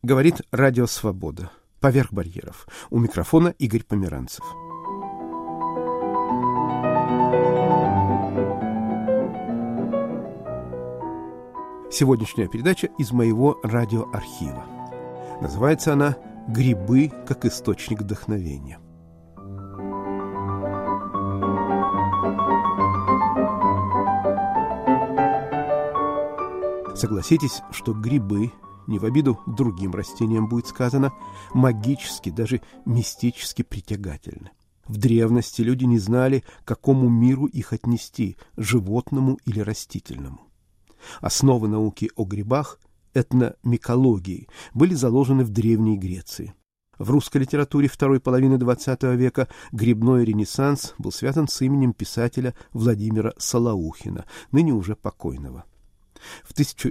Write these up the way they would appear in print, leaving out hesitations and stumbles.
Говорит Радио Свобода. Поверх барьеров. У микрофона Игорь Померанцев. Сегодняшняя передача из моего радиоархива. Называется она «Грибы как источник вдохновения». Согласитесь, что грибы, не в обиду другим растениям будет сказано, магически, даже мистически притягательны. В древности люди не знали, к какому миру их отнести, животному или растительному. Основы науки о грибах, этномикологии, были заложены в Древней Греции. В русской литературе второй половины XX века грибной ренессанс был связан с именем писателя Владимира Солоухина, ныне уже покойного. В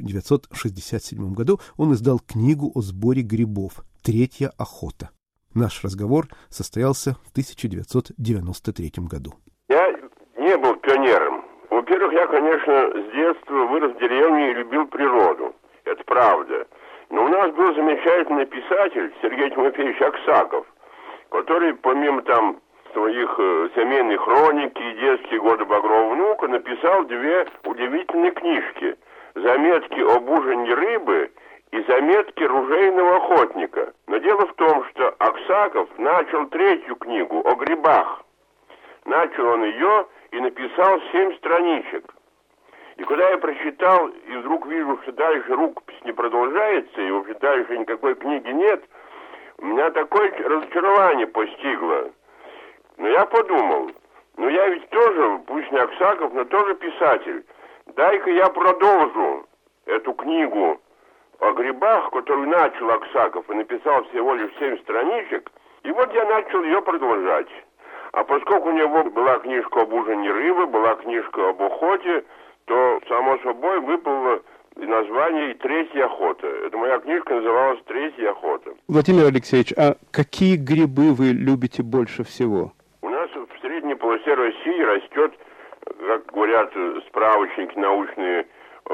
1967 году он издал книгу о сборе грибов «Третья охота». Наш разговор состоялся в 1993 году. Я не был пионером. Во-первых, я, конечно, с детства вырос в деревне и любил природу. Это правда. Но у нас был замечательный писатель Сергей Тимофеевич Аксаков, который, помимо там своих семейных хроники и детские годы Багрового внука, написал две удивительные книжки: «Заметки об ужине рыбы» и «Заметки ружейного охотника». Но дело в том, что Аксаков начал третью книгу о грибах. Начал он ее и написал 7 страничек. И когда я прочитал, и вдруг вижу, что дальше рукопись не продолжается, и вообще дальше никакой книги нет, у меня такое разочарование постигло. Но я подумал, я ведь тоже, пусть не Аксаков, но тоже писатель. Дай-ка я продолжу эту книгу о грибах, которую начал Аксаков и написал всего лишь 7 страничек, и вот я начал ее продолжать. А поскольку у него была книжка об ужине рыбы, была книжка об охоте, то, само собой, выпало название и «Третья охота». Это моя книжка называлась «Третья охота». Владимир Алексеевич, а какие грибы вы любите больше всего? У нас в средней полосе России растет, как говорят справочники научные,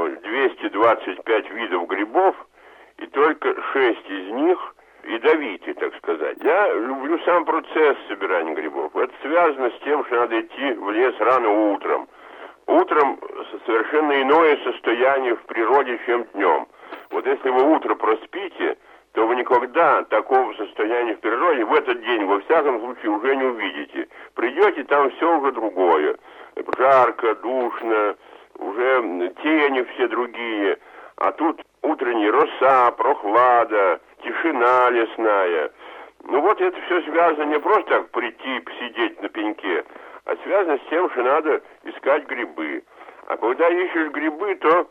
225 видов грибов, и только 6 из них ядовитые, так сказать. Я люблю сам процесс собирания грибов. Это связано с тем, что надо идти в лес рано утром. Утром совершенно иное состояние в природе, чем днем. Вот если вы утро проспите, то вы никогда такого состояния в природе в этот день, во всяком случае, уже не увидите. Придете, там все уже другое. Жарко, душно, уже тени все другие. А тут утренняя роса, прохлада, тишина лесная. Вот это все связано не просто так прийти и посидеть на пеньке, а связано с тем, что надо искать грибы. А когда ищешь грибы, то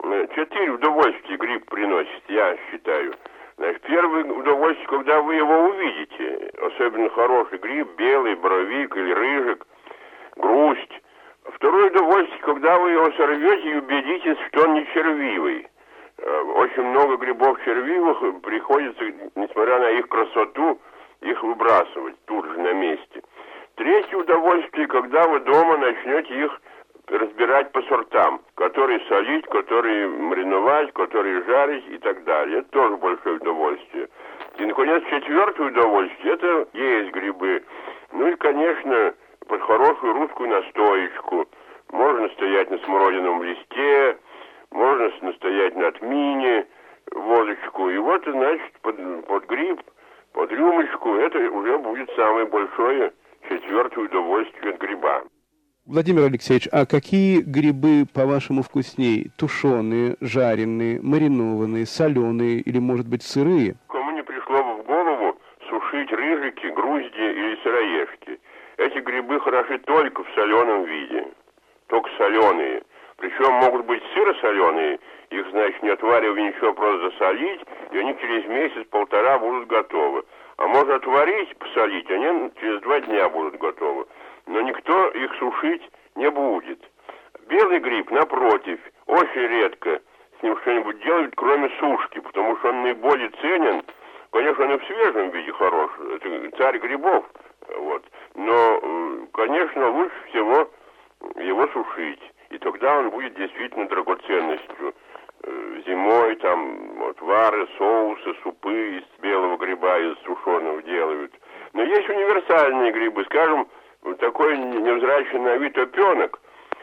4 удовольствия гриб приносит, я считаю. Значит, первое удовольствие, когда вы его увидите, особенно хороший гриб, белый, боровик или рыжик, грусть. Второе удовольствие, когда вы его сорвете и убедитесь, что он не червивый. Очень много грибов червивых, приходится, несмотря на их красоту, их выбрасывать тут же на месте. Третье удовольствие, когда вы дома начнете их разбирать по сортам, которые солить, которые мариновать, которые жарить и так далее. Это тоже большое удовольствие. И, наконец, четвертое удовольствие – это есть грибы. И, конечно, под хорошую русскую настоечку. Можно настоять на смородиновом листе, можно настоять на тмине, водочку. И вот, значит, под гриб, под рюмочку, это уже будет самое большое четвертое удовольствие от гриба. Владимир Алексеевич, а какие грибы, по-вашему, вкуснее? Тушеные, жареные, маринованные, соленые или, может быть, сырые? Кому не пришло бы в голову сушить рыжики, грузди или сыроежки. Эти грибы хороши только в соленом виде. Только соленые. Причем могут быть сыросоленые. Их, значит, не отваривая ничего, просто засолить, и они через месяц-полтора будут готовы. А можно отварить, посолить, они через 2 дня будут готовы. Но никто их сушить не будет. Белый гриб, напротив, очень редко с ним что-нибудь делают, кроме сушки, потому что он наиболее ценен. Конечно, он и в свежем виде хорош, это царь грибов, вот. Но, конечно, лучше всего его сушить, и тогда он будет действительно драгоценностью зимой там отвары, соусы, супы из белого гриба, из сушеного делают. Но есть универсальные грибы, скажем, такой невзрачный на вид опенок.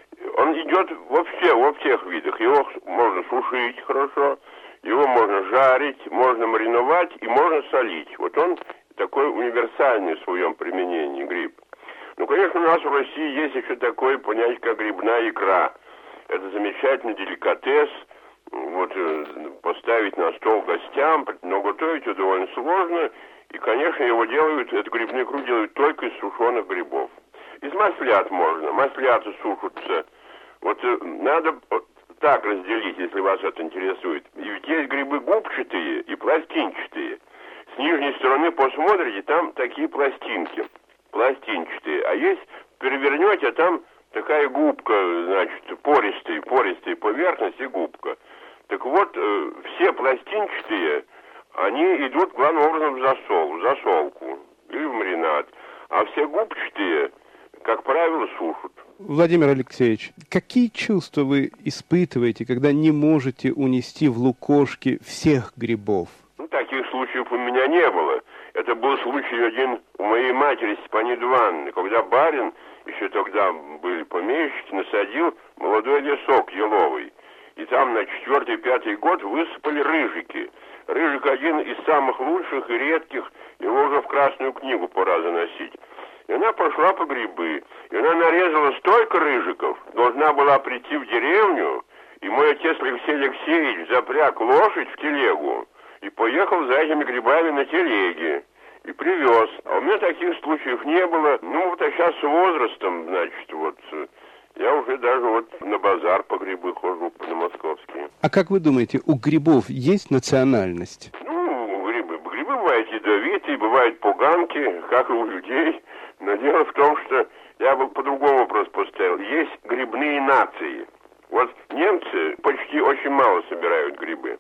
Он идет во всех видах. Его можно сушить хорошо, его можно жарить, можно мариновать и можно солить. Вот он такой универсальный в своем применении гриб. Ну, конечно, у нас в России есть еще такое понятие, как грибная икра. Это замечательный деликатес. Вот поставить на стол гостям, но готовить его довольно сложно. И, конечно, его делают, эту грибную икру делают только из сушеных грибов. Из маслят можно. Масляты сушатся. Вот надо так разделить, если вас это интересует. И ведь есть грибы губчатые и пластинчатые. С нижней стороны посмотрите, там такие пластинки. Пластинчатые. А есть, перевернете, а там такая губка, значит, пористая поверхность и губка. Так вот, все пластинчатые, они идут главным образом в засолку или в маринад. А все губчатые, как правило, сушат. Владимир Алексеевич, какие чувства вы испытываете, когда не можете унести в лукошке всех грибов? Ну, таких случаев у меня не было. Это был случай один у моей матери Степаниды Ивановны, когда барин, еще тогда были помещики, насадил молодой лесок еловый. И там на 4-5 год высыпали рыжики. Рыжик один из самых лучших и редких, его уже в Красную книгу пора заносить. И она пошла по грибы. И она нарезала столько рыжиков, должна была прийти в деревню, и мой отец Алексей Алексеевич запряг лошадь в телегу и поехал за этими грибами на телеге. И привез. А у меня таких случаев не было. Ну, вот а сейчас с возрастом, значит, вот, я уже даже вот на базар по грибы хожу, на московские. А как вы думаете, у грибов есть национальность? Ну, грибы бывают ядовитые, бывают поганки, как и у людей. Но дело в том, что я бы по-другому вопрос поставил. Есть грибные нации. Вот немцы почти очень мало собирают грибы.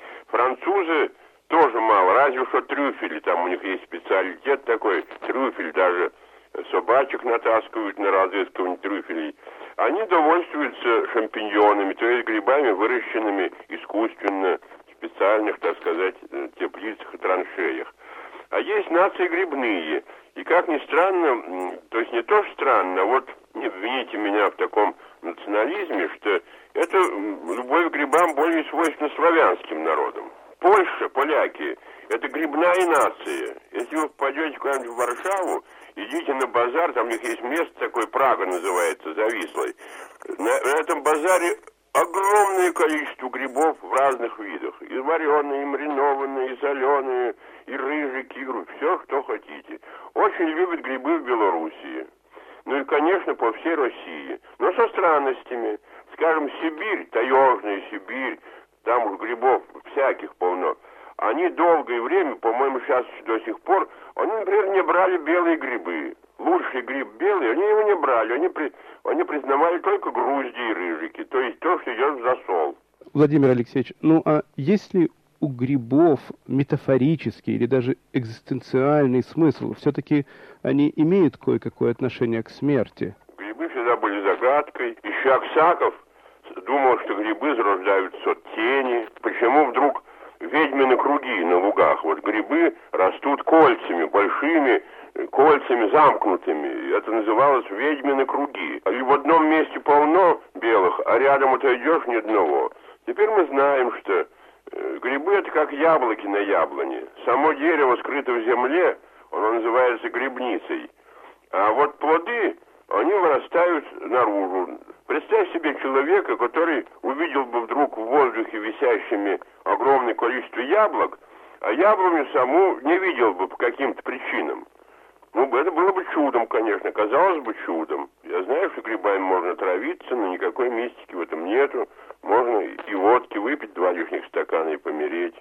Французы тоже мало, разве что трюфели, там у них есть специалитет такой, трюфель, даже собачек натаскивают на разыскивание трюфелей. Они довольствуются шампиньонами, то есть грибами, выращенными искусственно, в специальных, так сказать, теплицах и траншеях. А есть нации грибные, и как ни странно, то есть не то что странно, а вот не обвините меня в таком национализме, что это любовь к грибам более свойственна славянским народам. Польша, поляки, это грибная нация. Если вы пойдете куда-нибудь в Варшаву, идите на базар, там у них есть место такое, Прага называется, завислой. На этом базаре огромное количество грибов в разных видах. И вареные, и маринованные, и соленые, и рыжики, и все, что хотите. Очень любят грибы в Белоруссии. Ну и, конечно, по всей России. Но со странностями. Скажем, Сибирь, таежная Сибирь, там уж грибов всяких полно. Они долгое время, по-моему, сейчас до сих пор, они, например, не брали белые грибы. Лучший гриб белый, они его не брали. Они признавали только грузди и рыжики, то есть то, что идет в засол. Владимир Алексеевич, ну а есть ли у грибов метафорический или даже экзистенциальный смысл? Все-таки они имеют кое-какое отношение к смерти. Грибы всегда были загадкой. Еще Аксаков думал, что грибы зарождаются от тени. Почему вдруг ведьмины круги на лугах? Вот грибы растут кольцами, большими кольцами замкнутыми. Это называлось ведьмины круги. И в одном месте полно белых, а рядом отойдешь ни одного. Теперь мы знаем, что грибы это как яблоки на яблоне. Само дерево скрыто в земле, оно называется грибницей. А вот плоды, они вырастают наружу. Представь себе человека, который увидел бы вдруг в воздухе висящими огромное количество яблок, а яблоню саму не видел бы по каким-то причинам. Ну, это было бы чудом, конечно, казалось бы чудом. Я знаю, что грибами можно травиться, но никакой мистики в этом нету. Можно и водки выпить 2 лишних стакана и помереть.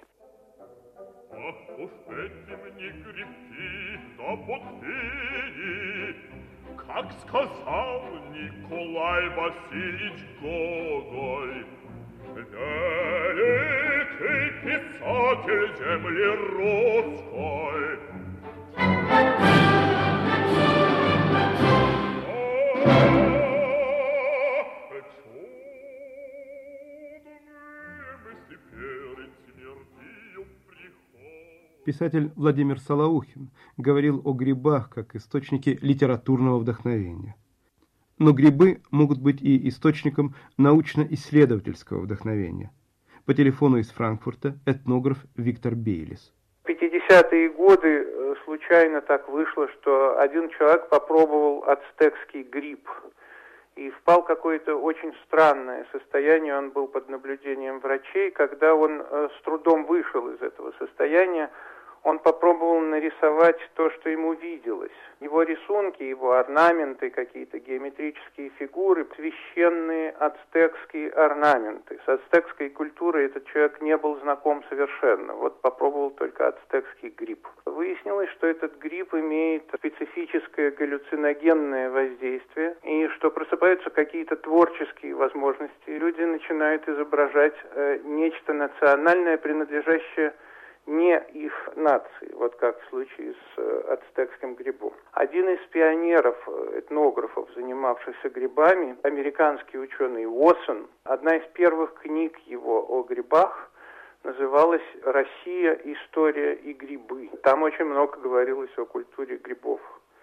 Ах уж эти мне грибки, да пустыни, как сказал Николай Васильевич Гоголь, великий писатель земли русской. Чудные мысли Писатель Владимир Солоухин говорил о грибах как источнике литературного вдохновения. Но грибы могут быть и источником научно-исследовательского вдохновения. По телефону из Франкфурта этнограф Виктор Бейлис. В 50-е годы случайно так вышло, что один человек попробовал ацтекский гриб и впал в какое-то очень странное состояние. Он был под наблюдением врачей. Когда он с трудом вышел из этого состояния, он попробовал нарисовать то, что ему виделось. Его рисунки, его орнаменты, какие-то геометрические фигуры, священные ацтекские орнаменты. С ацтекской культурой этот человек не был знаком совершенно. Вот попробовал только ацтекский гриб. Выяснилось, что этот гриб имеет специфическое галлюциногенное воздействие, и что просыпаются какие-то творческие возможности. Люди начинают изображать нечто национальное, принадлежащее не их нации, вот как в случае с ацтекским грибом. Один из пионеров, этнографов, занимавшихся грибами, американский ученый Уотсон, одна из первых книг его о грибах называлась «Россия. История и грибы». Там очень много говорилось о культуре грибов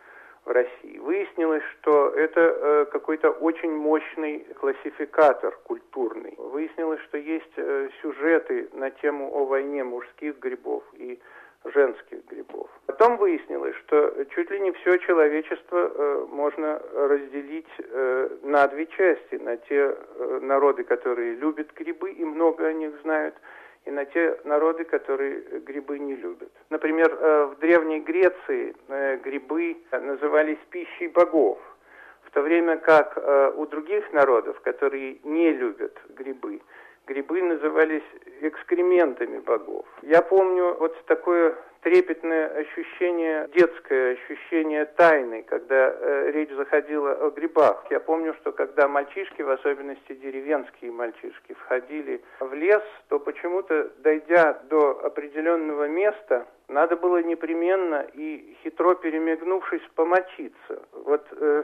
в России. Выяснилось, что это какой-то очень мощный классификатор культурный. Выяснилось, что есть сюжеты на тему о войне мужских грибов и женских грибов. Потом выяснилось, что чуть ли не все человечество можно разделить на две части. На те народы, которые любят грибы и много о них знают, и на те народы, которые грибы не любят. Например, в Древней Греции грибы назывались пищей богов, в то время как у других народов, которые не любят грибы, грибы назывались экскрементами богов. Я помню вот такое трепетное ощущение, детское ощущение тайны, когда речь заходила о грибах. Я помню, что когда мальчишки, в особенности деревенские мальчишки, входили в лес, то почему-то, дойдя до определенного места, надо было непременно и хитро перемигнувшись помочиться. Вот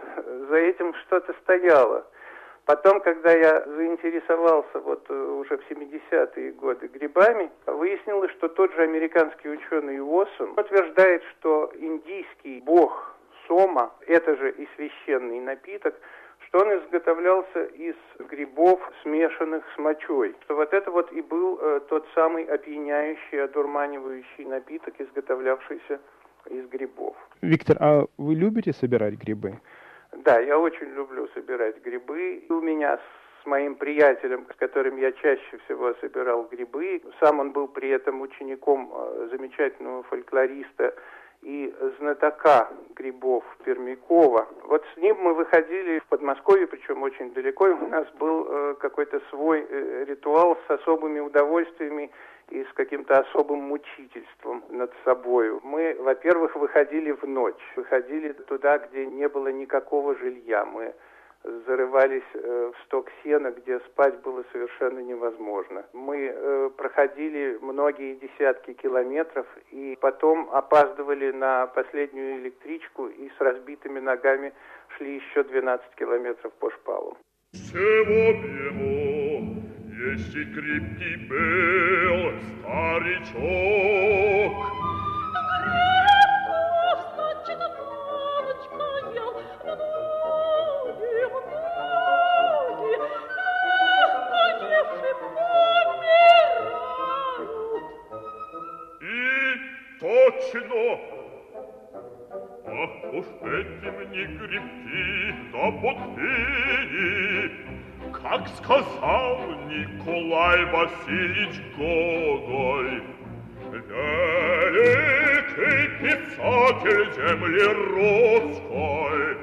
за этим что-то стояло. Потом, когда я заинтересовался вот уже в 70-е годы грибами, выяснилось, что тот же американский ученый Уотсон утверждает, что индийский бог Сома, это же и священный напиток, что он изготовлялся из грибов, смешанных с мочой. Что вот это вот и был тот самый опьяняющий, одурманивающий напиток, изготовлявшийся из грибов. Виктор, а вы любите собирать грибы? Да, я очень люблю собирать грибы. У меня с моим приятелем, с которым я чаще всего собирал грибы, сам он был при этом учеником замечательного фольклориста и знатока грибов Пермякова. Вот с ним мы выходили в Подмосковье, причем очень далеко, и у нас был какой-то свой ритуал с особыми удовольствиями и с каким-то особым мучительством над собой. Мы, во-первых, выходили в ночь, выходили туда, где не было никакого жилья. Мы зарывались в сток сена, где спать было совершенно невозможно. Мы проходили многие десятки километров и потом опаздывали на последнюю электричку и с разбитыми ногами шли еще 12 километров по шпалам. Есть и крепкий был старичок. Крепко, значит, палочка ел, многие, поевши помирают. И точно, ах уж этим не гребти, да пустыни. Как сказал Николай Васильевич Гоголь, великий писатель земли русской.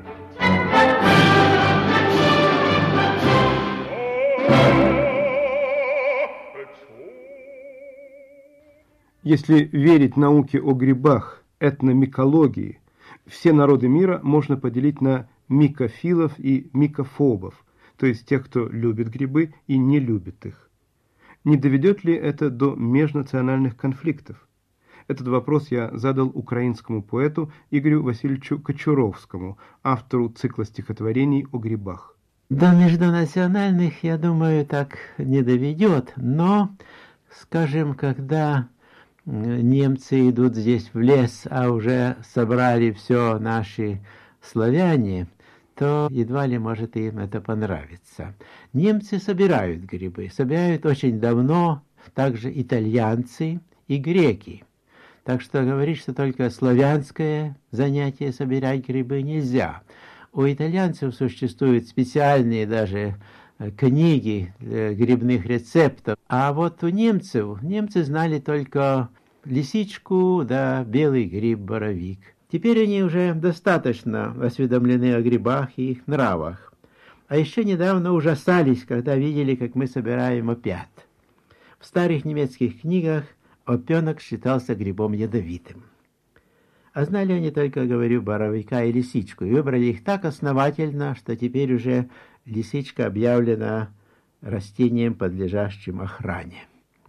Если верить науке о грибах, этномикологии, все народы мира можно поделить на микофилов и микофобов, то есть тех, кто любит грибы и не любит их. Не доведет ли это до межнациональных конфликтов? Этот вопрос я задал украинскому поэту Игорю Васильевичу Кочуровскому, автору цикла стихотворений о грибах. До межнациональных, я думаю, так не доведет, но, скажем, когда немцы идут здесь в лес, а уже собрали все наши славяне, то едва ли может им это понравиться. Немцы собирают грибы, собирают очень давно, также итальянцы и греки. Так что говорить, что только славянское занятие собирать грибы нельзя. У итальянцев существуют специальные даже книги грибных рецептов. А вот у немцев, немцы знали только лисичку да белый гриб-боровик. Теперь они уже достаточно осведомлены о грибах и их нравах. А еще недавно ужасались, когда видели, как мы собираем опят. В старых немецких книгах опенок считался грибом ядовитым. А знали они только, говорю, боровика и лисичку, и выбрали их так основательно, что теперь уже лисичка объявлена растением, подлежащим охране.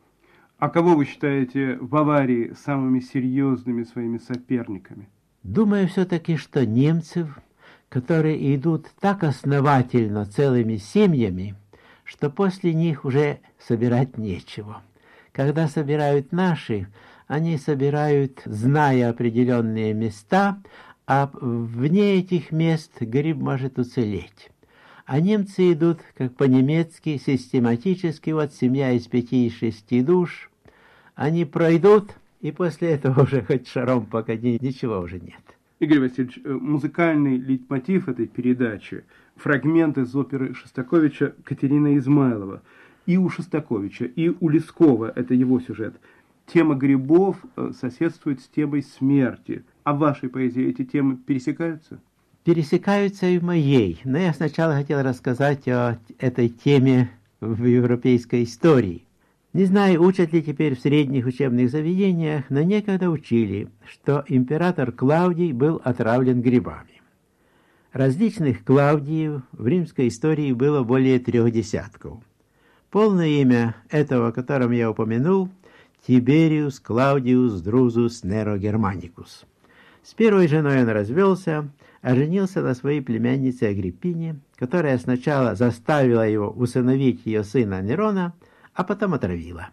А кого вы считаете в Баварии самыми серьезными своими соперниками? Думаю все-таки, что немцев, которые идут так основательно целыми семьями, что после них уже собирать нечего. Когда собирают наши, они собирают, зная определенные места, а вне этих мест гриб может уцелеть. А немцы идут, как по-немецки, систематически, вот семья из 5 и 6 душ, они пройдут, и после этого уже хоть шаром покати, ничего уже нет. Игорь Васильевич, музыкальный лейтмотив этой передачи, фрагмент из оперы Шостаковича «Катерина Измайлова». И у Шостаковича, и у Лескова, это его сюжет, тема грибов соседствует с темой смерти. А в вашей поэзии эти темы пересекаются? Пересекаются и в моей. Но я сначала хотел рассказать о этой теме в европейской истории. Не знаю, учат ли теперь в средних учебных заведениях, но некогда учили, что император Клавдий был отравлен грибами. Различных Клавдиев в римской истории было более 3 десятков. Полное имя этого, о котором я упомянул, Тибериус Клаудиус Друзус Неро Германикус. С первой женой он развелся, а женился на своей племяннице Агриппине, которая сначала заставила его усыновить ее сына Нерона, а потом отравила.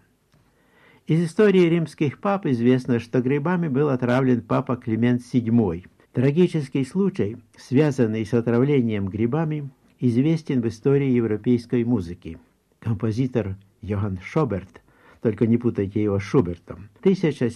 Из истории римских пап известно, что грибами был отравлен папа Климент VII. Трагический случай, связанный с отравлением грибами, известен в истории европейской музыки. Композитор Йоганн Шуберт, только не путайте его с Шубертом, в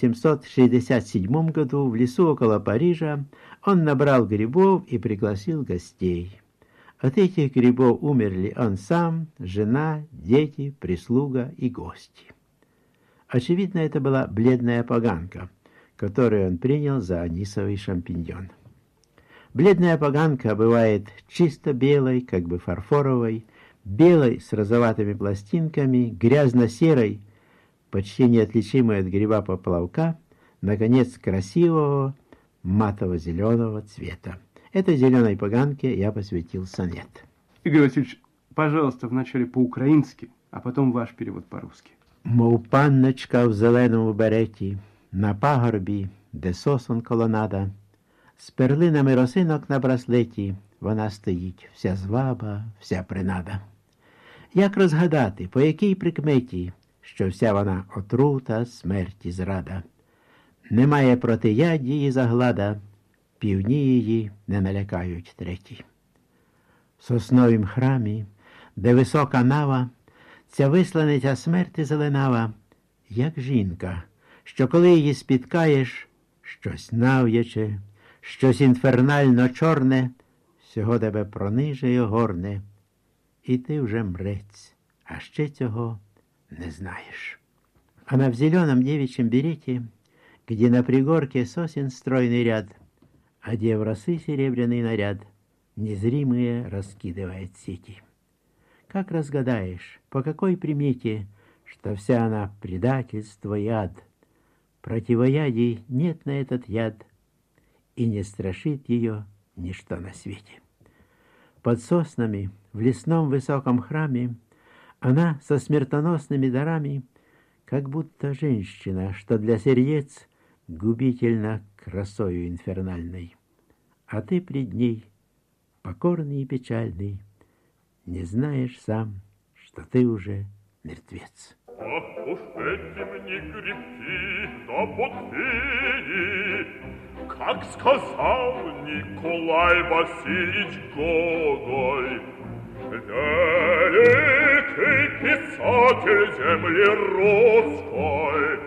1767 году в лесу около Парижа он набрал грибов и пригласил гостей. От этих грибов умерли он сам, жена, дети, прислуга и гости. Очевидно, это была бледная поганка, которую он принял за анисовый шампиньон. Бледная поганка бывает чисто белой, как бы фарфоровой, белой с розоватыми пластинками, грязно-серой, почти неотличимой от гриба поплавка, наконец, красивого матово-зеленого цвета. Этой зеленой поганке я посвятил сонет. Игорь Васильевич, пожалуйста, вначале по-украински, а потом ваш перевод по-русски. Мов панночка в зеленому береті, на пагорбі, де сосон колонада, з перлинами росинок на браслеті, вона стоїть, вся зваба, вся принада. Як розгадати, по якій прикметі, що вся вона отрута, смерті зрада? Немає протиядді і заглада, півні її не налякають треті. В сосновім храмі, де висока нава, ця висланиця смерти зеленава, як жінка, що коли її спіткаєш, щось нав'яче, щось інфернально чорне, всього тебе прониже й огорне, і ти вже мрець, а ще цього не знаешь. Она в зеленом девичьем берете, где на пригорке сосен стройный ряд, одев росы серебряный наряд, незримые раскидывает сети. Как разгадаешь, по какой примете, что вся она предательство и ад? Противоядий нет на этот яд, и не страшит ее ничто на свете. Под соснами, в лесном высоком храме, она со смертоносными дарами, как будто женщина, что для сердец губительно красою инфернальной. А ты пред ней, покорный и печальный, не знаешь сам, что ты уже мертвец. Ах уж эти мне грибки, да пустыни, как сказал Николай Васильевич Гоголь, великий писатель земли русской.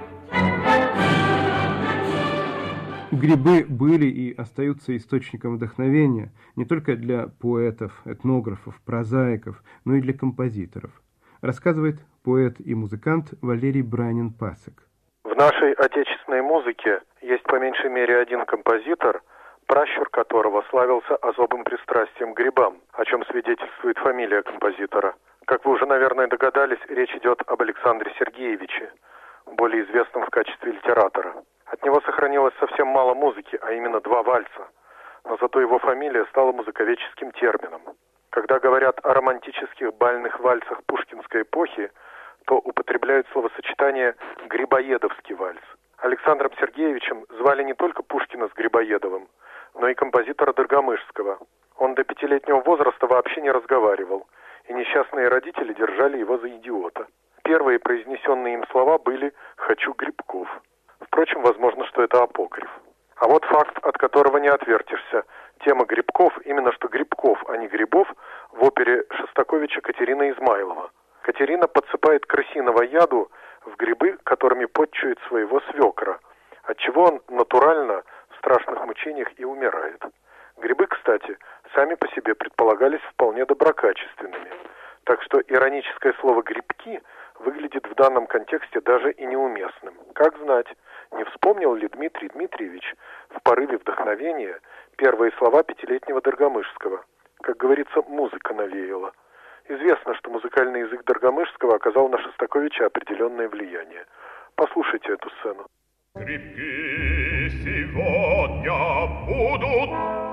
Грибы были и остаются источником вдохновения не только для поэтов, этнографов, прозаиков, но и для композиторов. Рассказывает поэт и музыкант Валерий Бранин-Пасек. В нашей отечественной музыке есть по меньшей мере один композитор, пращур которого славился особым пристрастием к грибам, о чем свидетельствует фамилия композитора. Как вы уже, наверное, догадались, речь идет об Александре Сергеевиче, более известном в качестве литератора. От него сохранилось совсем мало музыки, а именно 2 вальса, но зато его фамилия стала музыковедческим термином. Когда говорят о романтических бальных вальсах пушкинской эпохи, то употребляют словосочетание «грибоедовский вальс». Александром Сергеевичем звали не только Пушкина с Грибоедовым, но и композитора Доргомышского. Он до 5-летнего возраста вообще не разговаривал, и несчастные родители держали его за идиота. Первые произнесенные им слова были «хочу грибков». Впрочем, возможно, что это апокриф. А вот факт, от которого не отвертишься. Тема грибков, именно что грибков, а не грибов, в опере Шостаковича «Катерина Измайлова». Катерина подсыпает крысиного яду в грибы, которыми подчует своего свекра, отчего он натурально в страшных мучениях и умирает. Грибы, кстати, сами по себе предполагались вполне доброкачественными. Так что ироническое слово «грибки» выглядит в данном контексте даже и неуместным. Как знать, не вспомнил ли Дмитрий Дмитриевич в порыве вдохновения первые слова 5-летнего Доргомышского? Как говорится, музыка навеяла. Известно, что музыкальный язык Доргомышского оказал на Шостаковича определенное влияние. Послушайте эту сцену. Грибки сегодня будут.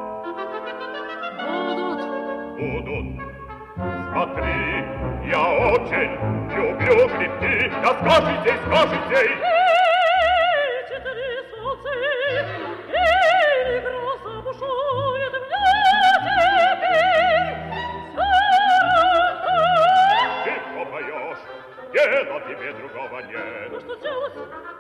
Смотри, я очень люблю грибки. Да скажите. Дело тебе другого нет. Ну что делать?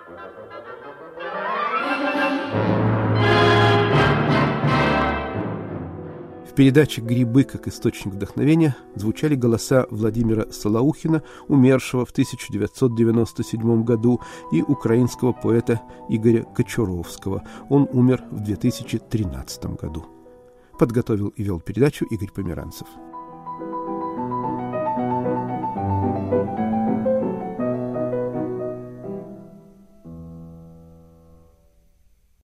В передаче «Грибы как источник вдохновения» звучали голоса Владимира Солоухина, умершего в 1997 году, и украинского поэта Игоря Кочуровского. Он умер в 2013 году. Подготовил и вел передачу Игорь Померанцев.